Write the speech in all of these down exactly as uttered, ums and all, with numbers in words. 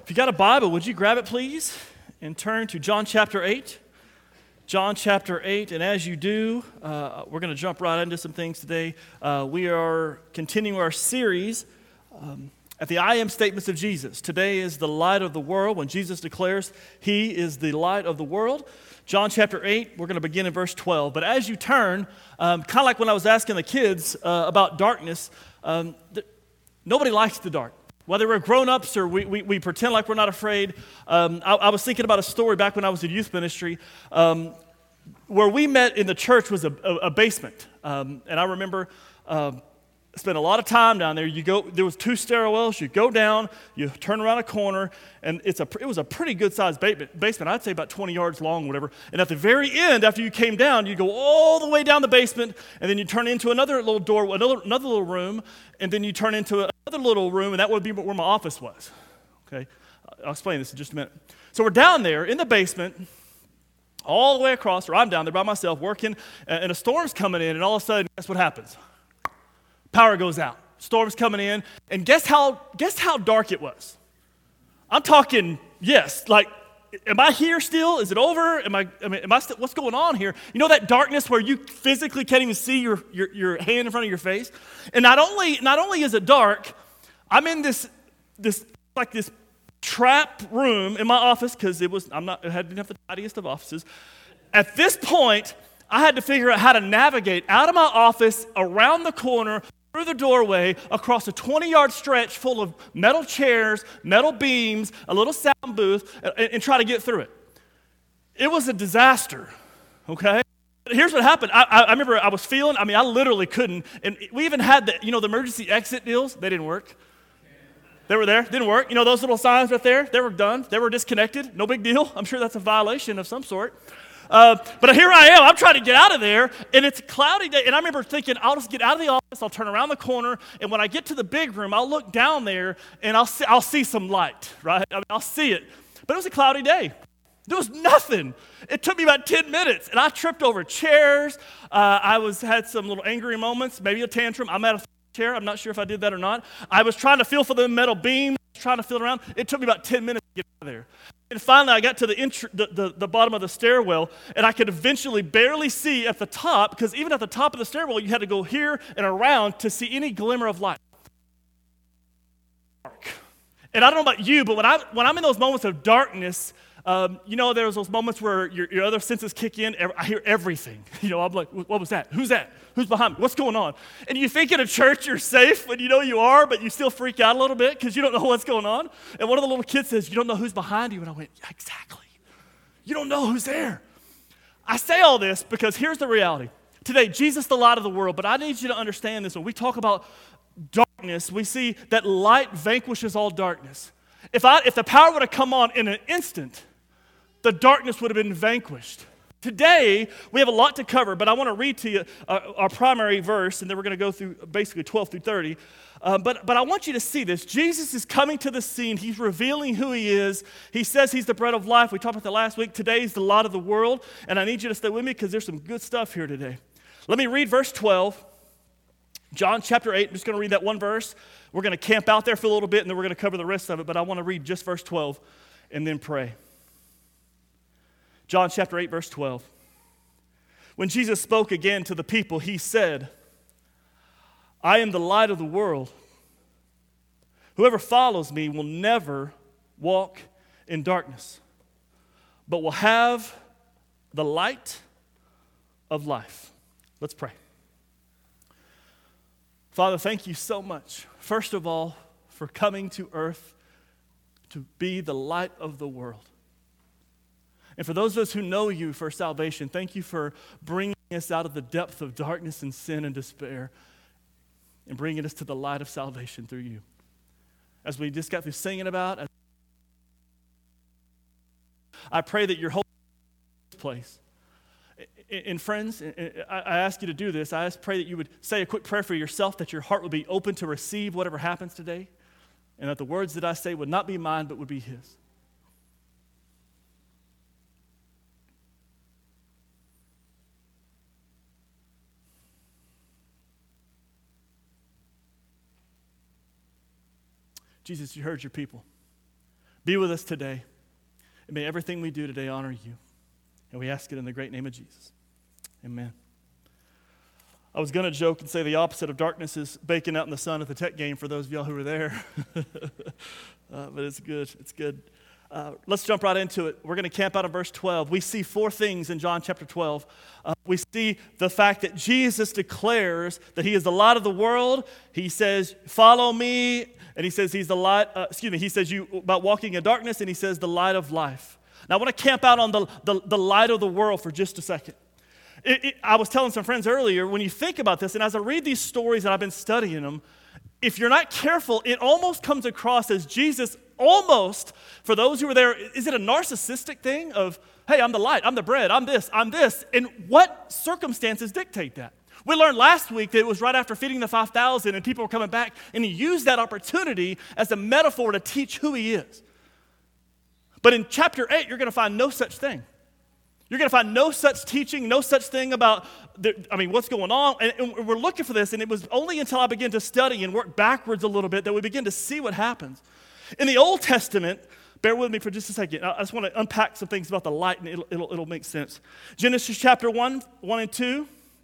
If you got a Bible, would you grab it, please, and turn to John chapter eight? John chapter eight, and as you do, uh, we're going to jump right into some things today. Uh, we are continuing our series um, at the I am statements of Jesus. Today is the light of the world, when Jesus declares he is the light of the world. John chapter eight, we're going to begin in verse twelve. But as you turn, um, kind of like when I was asking the kids uh, about darkness, um, th- nobody likes the dark. Whether we're grown-ups or we, we, we pretend like we're not afraid. Um, I, I was thinking about a story back when I was in youth ministry. Um, where we met in the church was a, a, a basement. Um, and I remember uh, spent a lot of time down there. You go, there was two stairwells. You go down, you turn around a corner, and it's a it was a pretty good-sized basement. I'd say about twenty yards long, whatever. And at the very end, after you came down, you go all the way down the basement, and then you turn into another little door, another another little room, and then you turn into another little room, and that would be where my office was. Okay, I'll explain this in just a minute. So we're down there in the basement, all the way across, or I'm down there by myself working, and a storm's coming in, and all of a sudden, guess what happens? Power goes out. Storm's coming in, and guess how guess how dark it was? I'm talking, yes, like, am I here still? Is it over? Am I, I mean, am I still, what's going on here? You know that darkness where you physically can't even see your, your, your hand in front of your face? And not only not only is it dark, I'm in this this like this trap room in my office, because it was I'm not I didn't have the tidiest of offices. At this point, I had to figure out how to navigate out of my office, around the corner, through the doorway, across a twenty-yard stretch full of metal chairs, metal beams, a little sound booth, and, and try to get through it. It was a disaster, okay? Here's what happened. I, I, I remember I was feeling, I mean, I literally couldn't, and we even had the, you know, the emergency exit deals. They didn't work. They were there, didn't work. You know those little signs right there? They were done. They were disconnected. No big deal. I'm sure that's a violation of some sort. Uh, but here I am, I'm trying to get out of there, and it's a cloudy day, and I remember thinking, I'll just get out of the office, I'll turn around the corner, and when I get to the big room, I'll look down there, and I'll see, I'll see some light, right? I mean, I'll see it. But it was a cloudy day. There was nothing. It took me about ten minutes, and I tripped over chairs. Uh, I was had some little angry moments, maybe a tantrum. I'm at a chair. I'm not sure if I did that or not. I was trying to feel for the metal beam, trying to feel it around. It took me about ten minutes to get out of there. And finally, I got to the, intr- the, the, the bottom of the stairwell, and I could eventually barely see at the top, because even at the top of the stairwell, you had to go here and around to see any glimmer of light. Dark. And I don't know about you, but when, I, when I'm in those moments of darkness, um, you know, there's those moments where your, your other senses kick in. I hear everything. You know, I'm like, what was that? Who's that? Who's behind me? What's going on? And you think in a church you're safe, and you know you are, but you still freak out a little bit because you don't know what's going on. And one of the little kids says, you don't know who's behind you. And I went, yeah, exactly. You don't know who's there. I say all this because here's the reality. Today, Jesus, the light of the world, but I need you to understand this. When we talk about darkness, we see that light vanquishes all darkness. If I, if the power would have come on in an instant, the darkness would have been vanquished. Today, we have a lot to cover, but I want to read to you uh, our primary verse, and then we're going to go through basically twelve through thirty. Uh, but, but I want you to see this. Jesus is coming to the scene. He's revealing who he is. He says he's the bread of life. We talked about that last week. Today is the light of the world, and I need you to stay with me because there's some good stuff here today. Let me read verse twelve. John chapter eight. I'm just going to read that one verse. We're going to camp out there for a little bit, and then we're going to cover the rest of it, but I want to read just verse twelve and then pray. John chapter eight, verse twelve. When Jesus spoke again to the people, he said, I am the light of the world. Whoever follows me will never walk in darkness, but will have the light of life. Let's pray. Father, thank you so much, first of all, for coming to earth to be the light of the world. And for those of us who know you for salvation, thank you for bringing us out of the depth of darkness and sin and despair and bringing us to the light of salvation through you. As we just got through singing about, I pray that your whole place. And friends, I ask you to do this. I just pray that you would say a quick prayer for yourself, that your heart would be open to receive whatever happens today, and that the words that I say would not be mine, but would be his. Jesus, you heard your people. Be with us today. And may everything we do today honor you. And we ask it in the great name of Jesus. Amen. I was going to joke and say the opposite of darkness is baking out in the sun at the tech game for those of y'all who were there. uh, but it's good. It's good. Uh, let's jump right into it. We're going to camp out in verse twelve. We see four things in John chapter twelve. Uh, we see the fact that Jesus declares that he is the light of the world. He says, follow me. And he says he's the light, uh, excuse me, he says you about walking in darkness, and he says the light of life. Now I want to camp out on the, the, the light of the world for just a second. It, it, I was telling some friends earlier, when you think about this, and as I read these stories and I've been studying them, if you're not careful, it almost comes across as Jesus almost, for those who were there, is it a narcissistic thing of, hey, I'm the light, I'm the bread, I'm this, I'm this, and what circumstances dictate that? We learned last week that it was right after feeding the five thousand and people were coming back, and he used that opportunity as a metaphor to teach who he is. But in chapter eight, you're going to find no such thing. You're going to find no such teaching, no such thing about, the, I mean, what's going on. And, and we're looking for this, and it was only until I began to study and work backwards a little bit that we begin to see what happens. In the Old Testament, bear with me for just a second. I just want to unpack some things about the light, and it'll, it'll, it'll make sense. Genesis chapter one, one and two.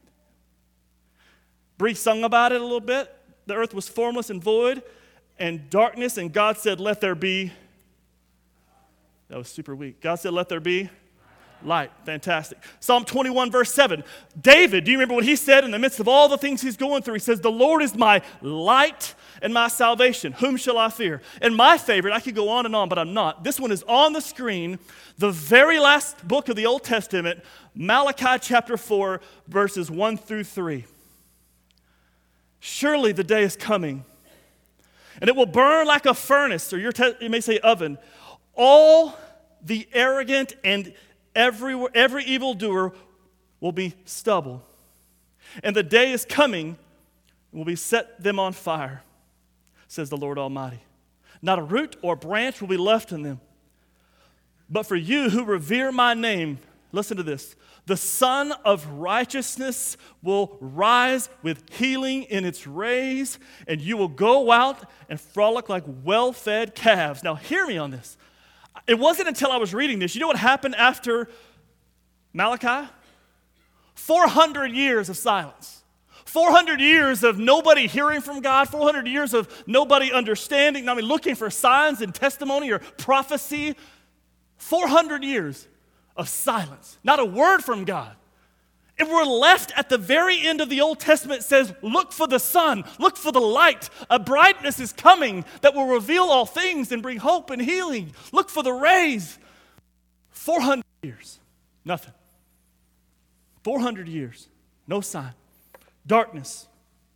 Bree sung about it a little bit. The earth was formless and void, and darkness, and God said, let there be. That was super weak. God said, let there be light. Fantastic. Psalm twenty-one, verse seven. David, do you remember what he said in the midst of all the things he's going through? He says, the Lord is my light and my salvation. Whom shall I fear? And my favorite, I could go on and on, but I'm not. This one is on the screen. The very last book of the Old Testament, Malachi chapter four, verses one through three. Surely the day is coming, and it will burn like a furnace, or your te- you may say oven. All the arrogant and every, every evildoer will be stubble. And the day is coming, and will be set them on fire, says the Lord Almighty. Not a root or branch will be left in them. But for you who revere my name, listen to this. The Sun of Righteousness will rise with healing in its rays, and you will go out and frolic like well-fed calves. Now, hear me on this. It wasn't until I was reading this. You know what happened after Malachi? four hundred years of silence. four hundred years of nobody hearing from God. four hundred years of nobody understanding. I mean, looking for signs and testimony or prophecy. four hundred years of silence. Not a word from God. And we're left at the very end of the Old Testament. It says, look for the sun, look for the light. A brightness is coming that will reveal all things and bring hope and healing. Look for the rays. four hundred years, nothing. four hundred years, no sign. Darkness.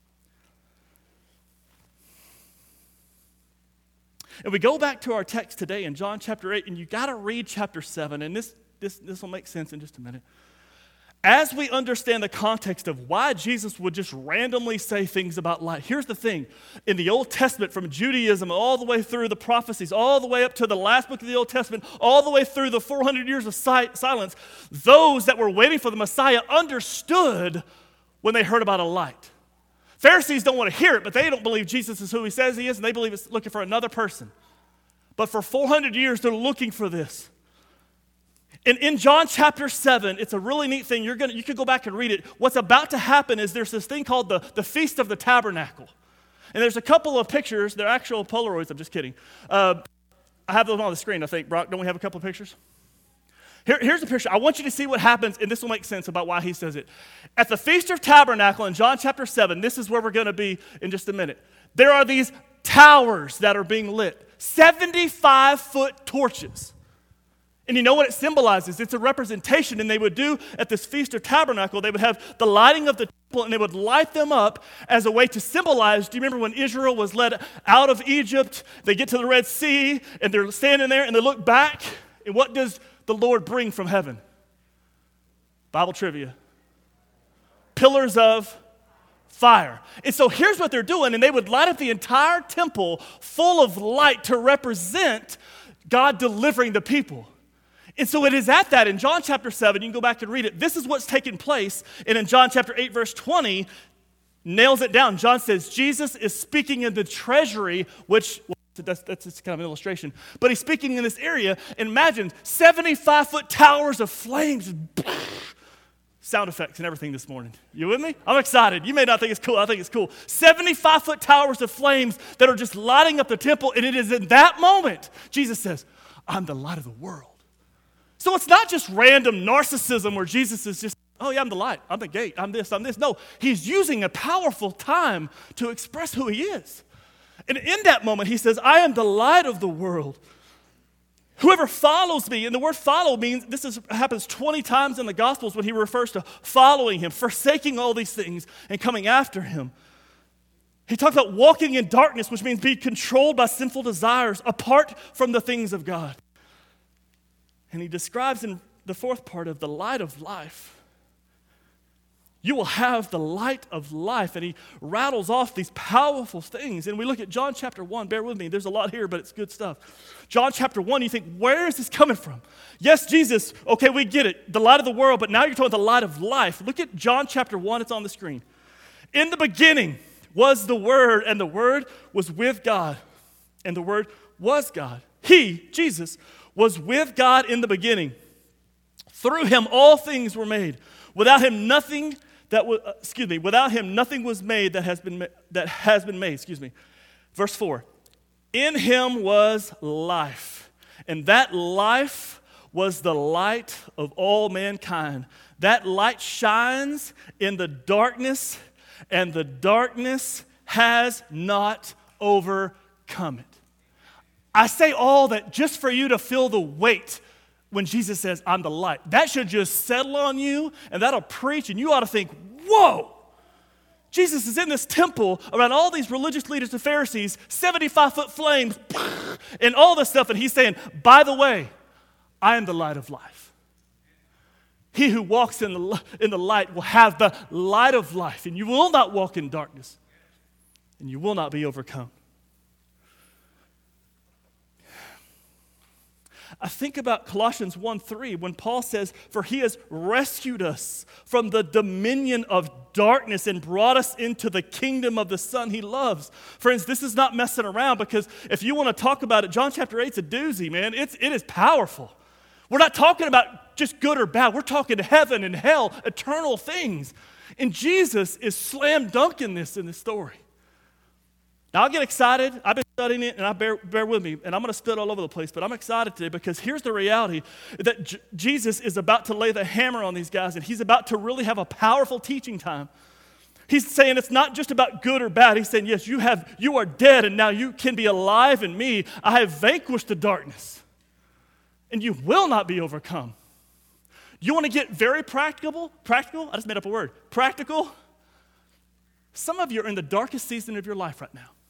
And we go back to our text today in John chapter eight, and you got to read chapter seven, and this, this, this will make sense in just a minute. As we understand the context of why Jesus would just randomly say things about light, here's the thing. In the Old Testament, from Judaism all the way through the prophecies, all the way up to the last book of the Old Testament, all the way through the four hundred years of si- silence, those that were waiting for the Messiah understood when they heard about a light. Pharisees don't want to hear it, but they don't believe Jesus is who he says he is, and they believe it's looking for another person. But for four hundred years, they're looking for this. And in John chapter seven, it's a really neat thing. You're gonna, you can go back and read it. What's about to happen is there's this thing called the, the Feast of the Tabernacle. And there's a couple of pictures. They're actual Polaroids. I'm just kidding. Uh, I have those on the screen, I think. Brock, don't we have a couple of pictures? Here, here's the picture. I want you to see what happens, and this will make sense about why he says it. At the Feast of Tabernacle in John chapter seven, this is where we're going to be in just a minute. There are these towers that are being lit, seventy-five foot torches. And you know what it symbolizes? It's a representation, and they would do at this Feast of Tabernacle, they would have the lighting of the temple, and they would light them up as a way to symbolize. Do you remember when Israel was led out of Egypt? They get to the Red Sea, and they're standing there, and they look back, and what does the Lord bring from heaven? Bible trivia. Pillars of fire. And so here's what they're doing, and they would light up the entire temple full of light to represent God delivering the people. And so it is at that, in John chapter seven, you can go back and read it. This is what's taking place. And in John chapter eight, verse twenty, nails it down. John says, Jesus is speaking in the treasury, which, what's that's, that's just kind of an illustration. But he's speaking in this area. Imagine seventy-five foot towers of flames. Sound effects and everything this morning. You with me? I'm excited. You may not think it's cool. I think it's cool. seventy-five foot towers of flames that are just lighting up the temple. And it is in that moment, Jesus says, I'm the light of the world. So it's not just random narcissism where Jesus is just, oh yeah, I'm the light. I'm the gate. I'm this, I'm this. No, he's using a powerful time to express who he is. And in that moment, he says, I am the light of the world. Whoever follows me, and the word follow means, this is, happens twenty times in the Gospels when he refers to following him, forsaking all these things and coming after him. He talks about walking in darkness, which means being controlled by sinful desires apart from the things of God. And he describes in the fourth part of the light of life. You will have the light of life. And he rattles off these powerful things. And we look at John chapter one. Bear with me. There's a lot here, but it's good stuff. John chapter one, you think, where is this coming from? Yes, Jesus, okay, we get it. The light of the world, but now you're talking about the light of life. Look at John chapter one. It's on the screen. In the beginning was the Word, and the Word was with God. And the Word was God. He, Jesus, was with God in the beginning. Through him all things were made. Without him nothing that was, uh, excuse me, without him nothing was made that has been ma- that has been made, excuse me. Verse four. In him was life, and that life was the light of all mankind. That light shines in the darkness, and the darkness has not overcome it. I say all that just for you to feel the weight when Jesus says, I'm the light. That should just settle on you, and that'll preach, and you ought to think, whoa. Jesus is in this temple around all these religious leaders and Pharisees, seventy-five foot flames, and all this stuff, and he's saying, by the way, I am the light of life. He who walks in the, in the light will have the light of life, and you will not walk in darkness, and you will not be overcome. I think about Colossians one three when Paul says, for he has rescued us from the dominion of darkness and brought us into the kingdom of the Son he loves. Friends, this is not messing around, because if you want to talk about it, John chapter eight is a doozy, man. It's, it is powerful. We're not talking about just good or bad. We're talking heaven and hell, eternal things. And Jesus is slam dunking this in this story. Now, I get excited. I've been studying it, and I bear, bear with me, and I'm going to stud all over the place, but I'm excited today because here's the reality that J- Jesus is about to lay the hammer on these guys, and he's about to really have a powerful teaching time. He's saying it's not just about good or bad. He's saying, yes, you have, you are dead, and now you can be alive in me. I have vanquished the darkness, and you will not be overcome. You want to get very practical? Practical? I just made up a word. Practical? Some of you are in the darkest season of your life right now.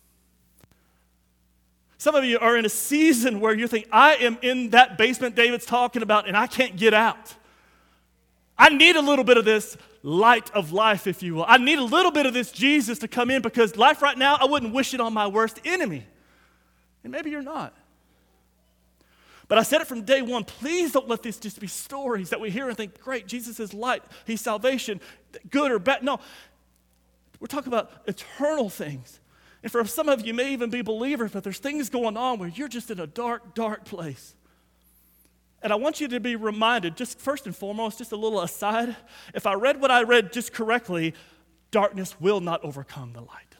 Some of you are in a season where you think, I am in that basement David's talking about and I can't get out. I need a little bit of this light of life, if you will. I need a little bit of this Jesus to come in, because life right now, I wouldn't wish it on my worst enemy. And maybe you're not. But I said it from day one, please don't let this just be stories that we hear and think, great, Jesus is light, he's salvation, good or bad. No, we're talking about eternal things. And for some of you, you may even be believers, but there's things going on where you're just in a dark, dark place. And I want you to be reminded, just first and foremost, just a little aside, if I read what I read just correctly, darkness will not overcome the light.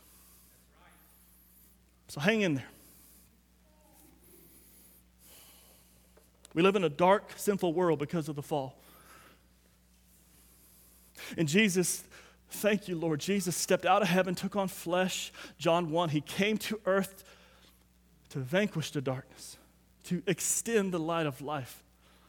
So hang in there. We live in a dark, sinful world because of the fall. And Jesus, thank you, Lord. Jesus stepped out of heaven, took on flesh. John one, he came to earth to vanquish the darkness, to extend the light of life.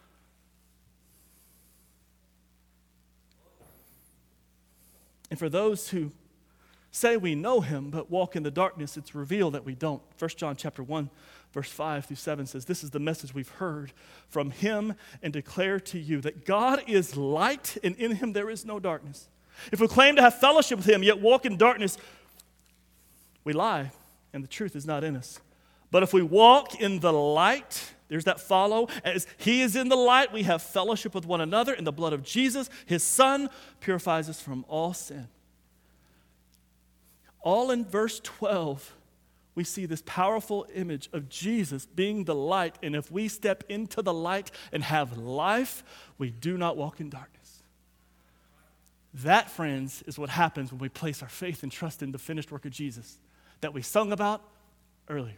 And for those who say we know him but walk in the darkness, it's revealed that we don't. First John chapter one, verse five through seven says, this is the message we've heard from him and declare to you, that God is light and in him there is no darkness. If we claim to have fellowship with him, yet walk in darkness, we lie, and the truth is not in us. But if we walk in the light, there's that follow, as he is in the light, we have fellowship with one another, and the blood of Jesus, his son, purifies us from all sin. All in verse twelve, we see this powerful image of Jesus being the light. And if we step into the light and have life, we do not walk in darkness. That, friends, is what happens when we place our faith and trust in the finished work of Jesus that we sung about earlier.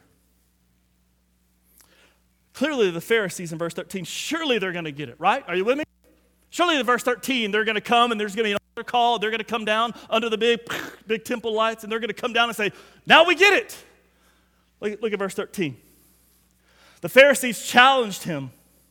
Clearly, the Pharisees in verse thirteen, surely they're going to get it, right? Are you with me? Surely in verse thirteen, they're going to come and there's going to be an altar call. They're going to come down under the big, big temple lights, and they're going to come down and say, now we get it. Look, look at verse thirteen. The Pharisees challenged him.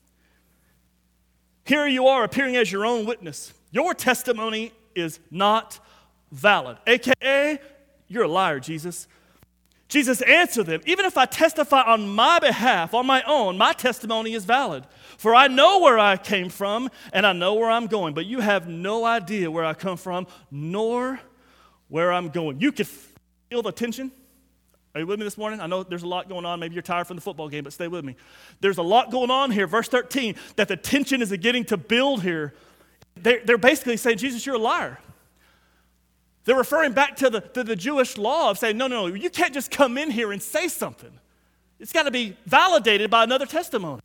Here you are appearing as your own witness. Your testimony is not valid. A K A, you're a liar, Jesus. Jesus answered them, even if I testify on my behalf, on my own, my testimony is valid. For I know where I came from, and I know where I'm going. But you have no idea where I come from, nor where I'm going. You could feel the tension. Are you with me this morning? I know there's a lot going on. Maybe you're tired from the football game, but stay with me. There's a lot going on here. Verse thirteen, that the tension is beginning to build here. They're, they're basically saying, Jesus, you're a liar. They're referring back to the, to the Jewish law of saying, no, no, no, you can't just come in here and say something. It's got to be validated by another testimony.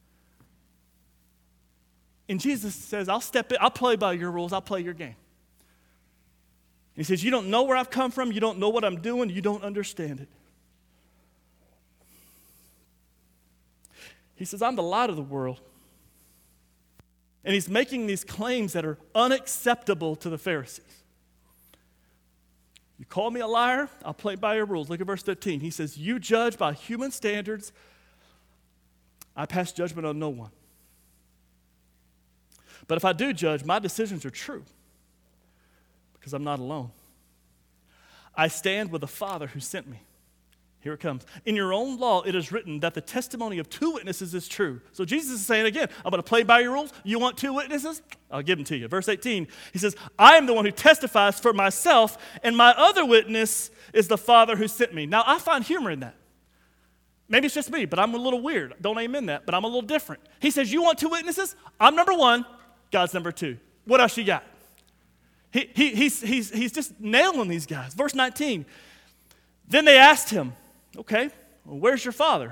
And Jesus says, I'll step in, I'll play by your rules, I'll play your game. He says, you don't know where I've come from, you don't know what I'm doing, you don't understand it. He says, I'm the light of the world. And he's making these claims that are unacceptable to the Pharisees. You call me a liar, I'll play by your rules. Look at verse fifteen. He says, you judge by human standards. I pass judgment on no one. But if I do judge, my decisions are true because I'm not alone. I stand with the Father who sent me. Here it comes. In your own law, it is written that the testimony of two witnesses is true. So Jesus is saying again, I'm going to play by your rules. You want two witnesses? I'll give them to you. Verse eighteen, he says, I am the one who testifies for myself, and my other witness is the Father who sent me. Now, I find humor in that. Maybe it's just me, but I'm a little weird. Don't amen that, but I'm a little different. He says, you want two witnesses? I'm number one. God's number two. What else you got? He, he, he's, he's, he's just nailing these guys. Verse nineteen, then they asked him, okay, well, where's your Father?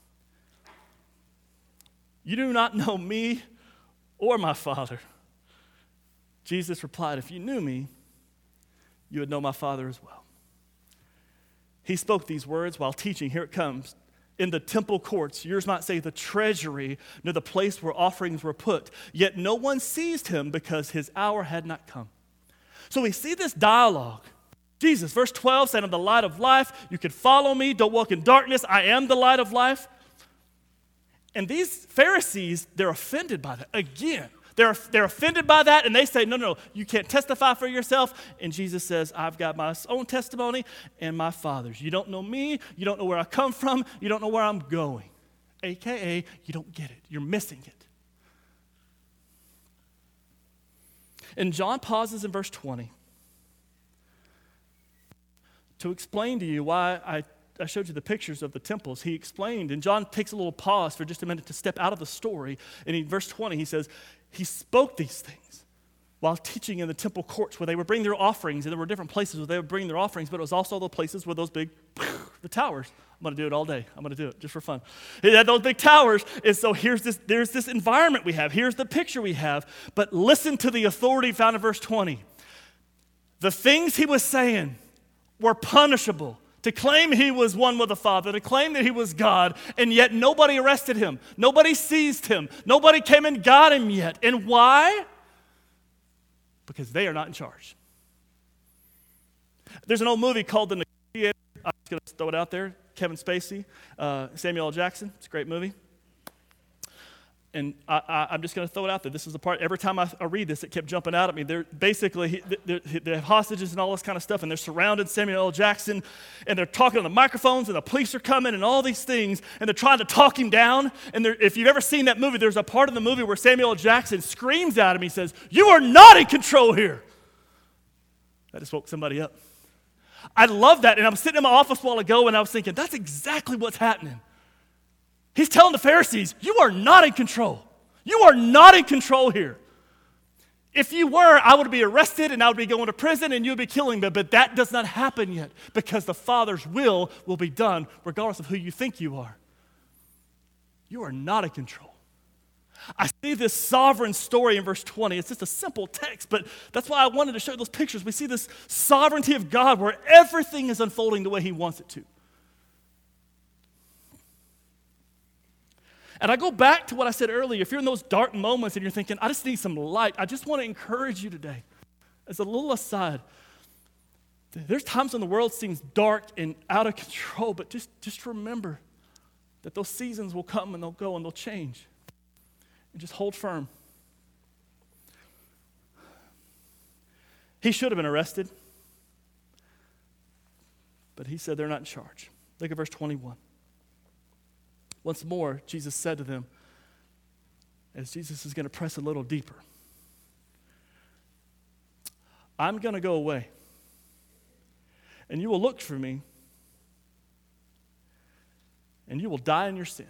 You do not know me or my Father. Jesus replied, if you knew me, you would know my Father as well. He spoke these words while teaching. Here it comes. In the temple courts, yours might say the treasury, near the place where offerings were put. Yet no one seized him because his hour had not come. So we see this dialogue. Jesus, verse twelve, saying, I'm the light of life. You can follow me. Don't walk in darkness. I am the light of life. And these Pharisees, they're offended by that. Again, they're, they're offended by that, and they say, no, no, you can't testify for yourself. And Jesus says, I've got my own testimony and my Father's. You don't know me. You don't know where I come from. You don't know where I'm going. A K A, you don't get it. You're missing it. And John pauses in verse twenty to explain to you why I, I showed you the pictures of the temples. He explained, and John takes a little pause for just a minute to step out of the story. And in verse twenty, he says, he spoke these things while teaching in the temple courts where they would bring their offerings, and there were different places where they would bring their offerings, but it was also the places where those big, the towers. I'm going to do it all day. I'm going to do it just for fun. It had those big towers, and so here's this, there's this environment we have. Here's the picture we have, but listen to the authority found in verse twenty. The things he was saying were punishable. To claim he was one with the Father, to claim that he was God, and yet nobody arrested him. Nobody seized him. Nobody came and got him yet. And why? Because they are not in charge. There's an old movie called The Negotiator. I'm just going to throw it out there. Kevin Spacey, uh, Samuel L. Jackson. It's a great movie. And I, I, I'm just going to throw it out there. This is the part, every time I, I read this, it kept jumping out at me. They're basically, they're, they have hostages and all this kind of stuff, and they're surrounding Samuel L. Jackson, and they're talking on the microphones, and the police are coming, and all these things, and they're trying to talk him down. And if you've ever seen that movie, there's a part of the movie where Samuel L. Jackson screams at him. He says, you are not in control here. That just woke somebody up. I love that, and I was sitting in my office a while ago, and I was thinking, that's exactly what's happening. He's telling the Pharisees, you are not in control. You are not in control here. If you were, I would be arrested and I would be going to prison and you'd be killing me. But that does not happen yet because the Father's will will be done regardless of who you think you are. You are not in control. I see this sovereign story in verse twenty. It's just a simple text, but that's why I wanted to show you those pictures. We see this sovereignty of God where everything is unfolding the way he wants it to. And I go back to what I said earlier. If you're in those dark moments and you're thinking, I just need some light, I just want to encourage you today. As a little aside, there's times when the world seems dark and out of control, but just, just remember that those seasons will come and they'll go and they'll change. And just hold firm. He should have been arrested, but he said they're not in charge. Look at verse twenty-one. Once more, Jesus said to them, as Jesus is going to press a little deeper, I'm going to go away, and you will look for me, and you will die in your sin.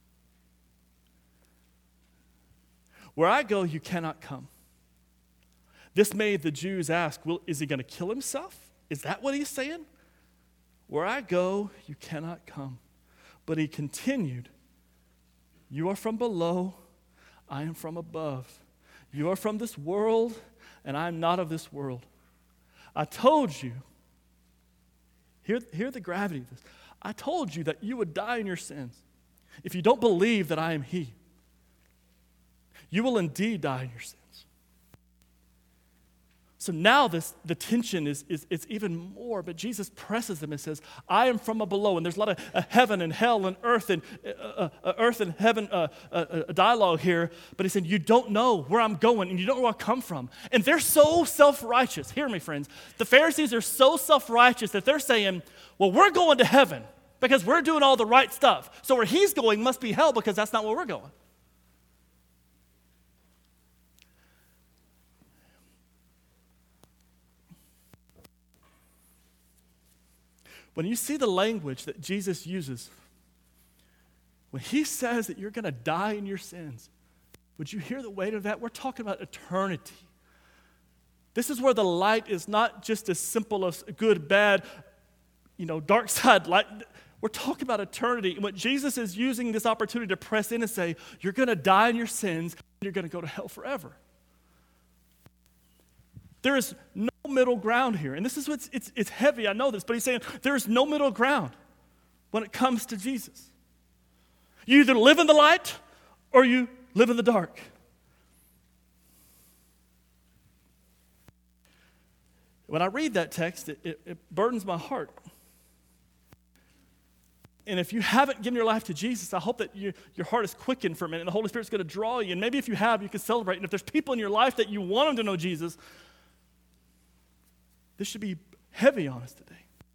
Where I go, you cannot come. This made the Jews ask, well, is he going to kill himself? Is that what he's saying? Where I go, you cannot come. But he continued, you are from below, I am from above. You are from this world, and I am not of this world. I told you, hear, hear the gravity of this. I told you that you would die in your sins if you don't believe that I am he. You will indeed die in your sins. So now this the tension is, is, is even more, but Jesus presses them and says, I am from a below. And there's a lot of uh, heaven and hell and earth and uh, uh, earth and heaven uh, uh, uh, dialogue here. But he said, you don't know where I'm going and you don't know where I come from. And they're so self-righteous. Hear me, friends. The Pharisees are so self-righteous that they're saying, well, we're going to heaven because we're doing all the right stuff. So where he's going must be hell because that's not where we're going. When you see the language that Jesus uses, when he says that you're going to die in your sins, would you hear the weight of that? We're talking about eternity. This is where the light is not just as simple as good, bad, you know, dark side light. We're talking about eternity. And what Jesus is using this opportunity to press in and say, you're going to die in your sins, and you're going to go to hell forever. There is no middle ground here. And this is what's it's, it's heavy, I know this, but he's saying there is no middle ground when it comes to Jesus. You either live in the light or you live in the dark. When I read that text, it, it, it burdens my heart. And if you haven't given your life to Jesus, I hope that you, your heart is quickened for a minute and the Holy Spirit's going to draw you. And maybe if you have, you can celebrate. And if there's people in your life that you want them to know Jesus, this should be heavy on us today.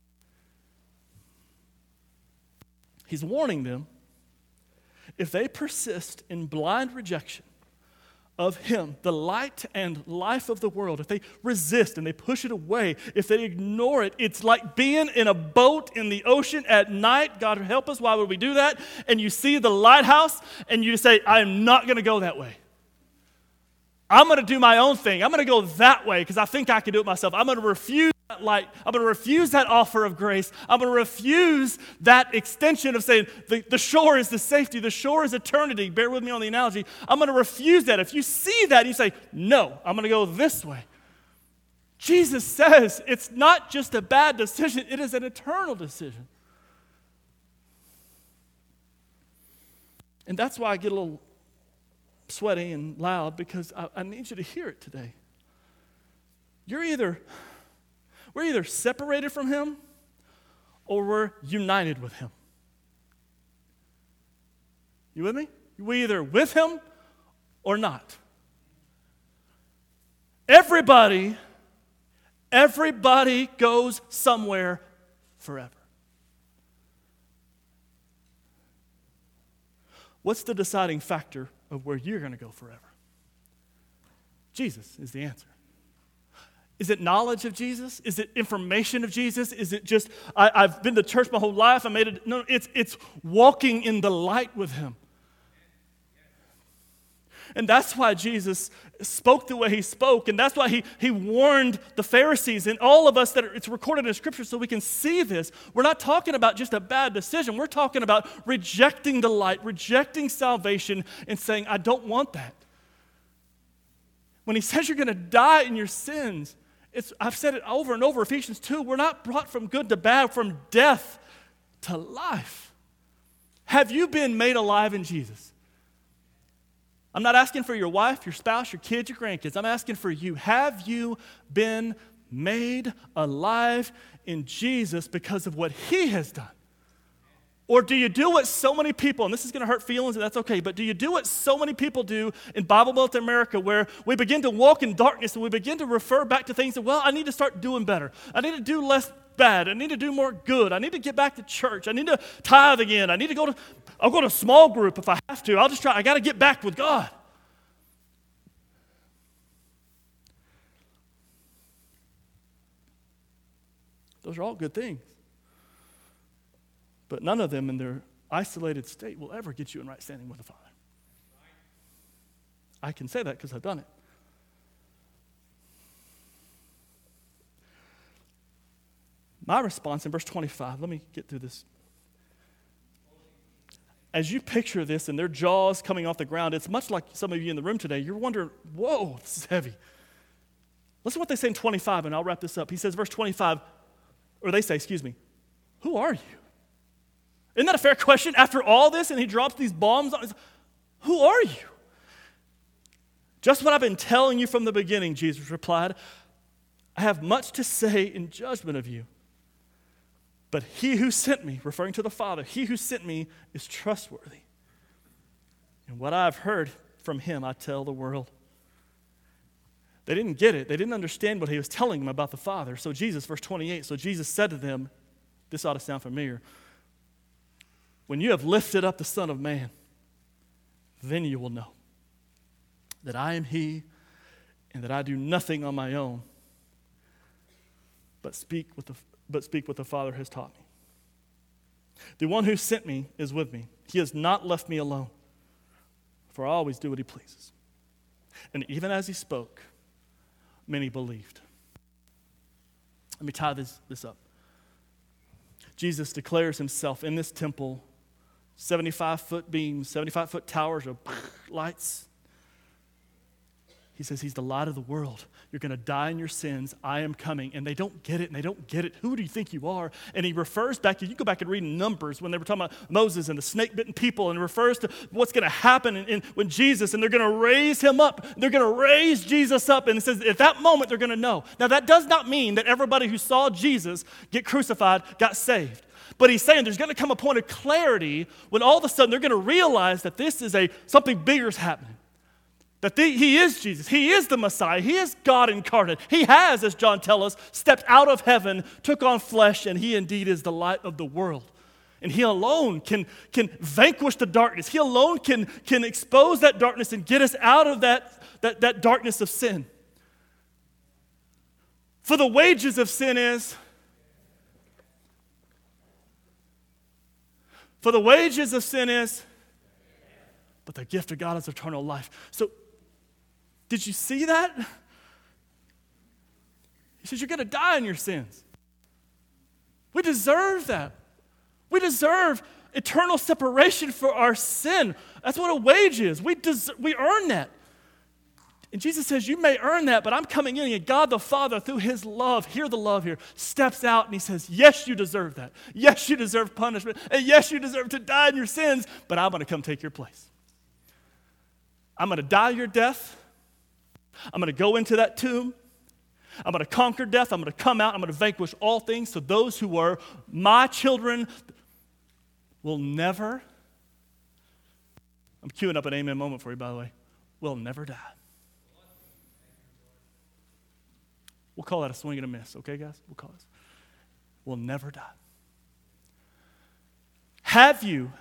He's warning them, if they persist in blind rejection of him, the light and life of the world, if they resist and they push it away, if they ignore it, it's like being in a boat in the ocean at night. God help us, why would we do that? And you see the lighthouse and you say, I am not going to go that way. I'm going to do my own thing. I'm going to go that way because I think I can do it myself. I'm going to refuse that light. I'm going to refuse that offer of grace. I'm going to refuse that extension of saying the, the shore is the safety. The shore is eternity. Bear with me on the analogy. I'm going to refuse that. If you see that and you say, no, I'm going to go this way. Jesus says it's not just a bad decision. It is an eternal decision. And that's why I get a little sweaty and loud, because I, I need you to hear it today. You're either, we're either separated from him or we're united with him. You with me? We're either with him or not. Everybody, everybody goes somewhere forever. What's the deciding factor of where you're going to go forever? Jesus is the answer. Is it knowledge of Jesus? Is it information of Jesus? Is it just, I, I've been to church my whole life, I made it? No, it's, it's walking in the light with him. And that's why Jesus spoke the way he spoke. And that's why he, he warned the Pharisees and all of us that are, it's recorded in Scripture so we can see this. We're not talking about just a bad decision. We're talking about rejecting the light, rejecting salvation, and saying, I don't want that. When he says you're going to die in your sins, it's, I've said it over and over, Ephesians two, we're not brought from good to bad, from death to life. Have you been made alive in Jesus? I'm not asking for your wife, your spouse, your kids, your grandkids. I'm asking for you. Have you been made alive in Jesus because of what he has done? Or do you do what so many people, and this is going to hurt feelings, and that's okay, but do you do what so many people do in Bible Belt America where we begin to walk in darkness and we begin to refer back to things that, well, I need to start doing better. I need to do less bad. I need to do more good. I need to get back to church. I need to tithe again. I need to go to, I'll go to a small group if I have to. I'll just try, I got to get back with God. Those are all good things. But none of them in their isolated state will ever get you in right standing with the Father. I can say that because I've done it. My response in verse twenty-five, let me get through this. As you picture this and their jaws coming off the ground, it's much like some of you in the room today. You're wondering, whoa, this is heavy. Listen to what they say in twenty-five, and I'll wrap this up. He says, verse twenty-five, or they say, excuse me, who are you? Isn't that a fair question? After all this, and he drops these bombs on us, who are you? Just what I've been telling you from the beginning, Jesus replied. I have much to say in judgment of you. But he who sent me, referring to the Father, he who sent me is trustworthy. And what I've heard from him, I tell the world. They didn't get it. They didn't understand what he was telling them about the Father. So Jesus, verse twenty-eight, so Jesus said to them, this ought to sound familiar, when you have lifted up the Son of Man, then you will know that I am he and that I do nothing on my own, but speak with the but speak what the Father has taught me. The one who sent me is with me. He has not left me alone, for I always do what he pleases. And even as he spoke, many believed. Let me tie this, this up. Jesus declares himself in this temple, seventy-five foot beams, seventy-five foot towers of lights. He says he's the light of the world. You're going to die in your sins. I am coming. And they don't get it, and they don't get it. Who do you think you are? And he refers back, you go back and read Numbers when they were talking about Moses and the snake-bitten people, and refers to what's going to happen in, in, when Jesus, and they're going to raise him up. They're going to raise Jesus up. And it says at that moment they're going to know. Now that does not mean that everybody who saw Jesus get crucified got saved. But he's saying there's going to come a point of clarity when all of a sudden they're going to realize that this is a something bigger is happening. That the, he is Jesus. He is the Messiah. He is God incarnate. He has, as John tells us, stepped out of heaven, took on flesh, and he indeed is the light of the world. And he alone can, can vanquish the darkness. He alone can, can expose that darkness and get us out of that, that, that darkness of sin. For the wages of sin is... For the wages of sin is... But the gift of God is eternal life. So, did you see that? He says, you're going to die in your sins. We deserve that. We deserve eternal separation for our sin. That's what a wage is. We des- we earn that. And Jesus says, you may earn that, but I'm coming in, and God the Father, through his love, hear the love here, steps out and he says, yes, you deserve that. Yes, you deserve punishment. And yes, you deserve to die in your sins, but I'm going to come take your place. I'm going to die your death. I'm going to go into that tomb. I'm going to conquer death. I'm going to come out. I'm going to vanquish all things. So those who are my children will never, I'm queuing up an amen moment for you, by the way, will never die. We'll call that a swing and a miss, okay, guys? We'll call it. Will never die. Have you,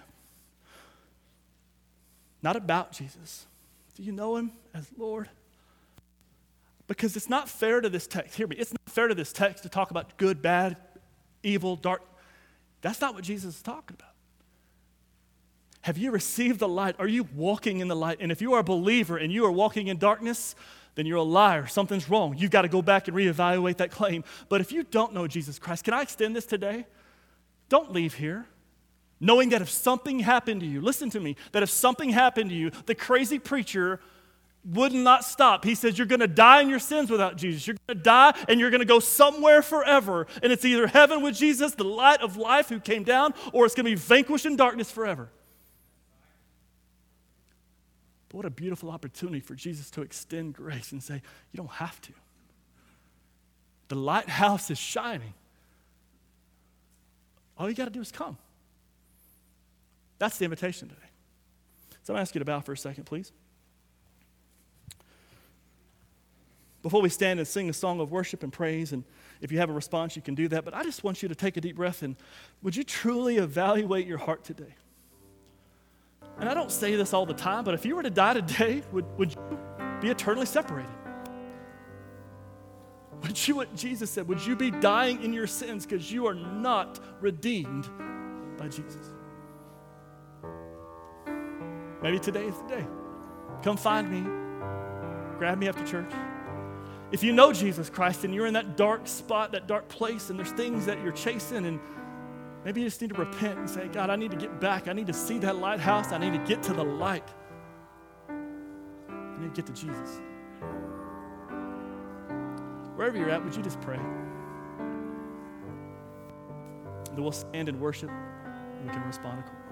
not about Jesus, do you know him as Lord? Because it's not fair to this text. Hear me. It's not fair to this text to talk about good, bad, evil, dark. That's not what Jesus is talking about. Have you received the light? Are you walking in the light? And if you are a believer and you are walking in darkness, then you're a liar. Something's wrong. You've got to go back and reevaluate that claim. But if you don't know Jesus Christ, can I extend this today? Don't leave here knowing that if something happened to you, listen to me, that if something happened to you, the crazy preacher would not stop. He says you're going to die in your sins without Jesus. You're going to die and you're going to go somewhere forever. And it's either heaven with Jesus, the light of life who came down, or it's going to be vanquished in darkness forever. But what a beautiful opportunity for Jesus to extend grace and say, you don't have to. The lighthouse is shining. All you got to do is come. That's the invitation today. So I'm going to ask you to bow for a second, please. Before we stand and sing a song of worship and praise, and if you have a response, you can do that. But I just want you to take a deep breath and would you truly evaluate your heart today? And I don't say this all the time, but if you were to die today, would, would you be eternally separated? Would you, what Jesus said, would you be dying in your sins because you are not redeemed by Jesus? Maybe today is the day. Come find me. Grab me after church. If you know Jesus Christ and you're in that dark spot, that dark place, and there's things that you're chasing, and maybe you just need to repent and say, God, I need to get back. I need to see that lighthouse. I need to get to the light. I need to get to Jesus. Wherever you're at, would you just pray? And then we'll stand and worship, and we can respond accordingly.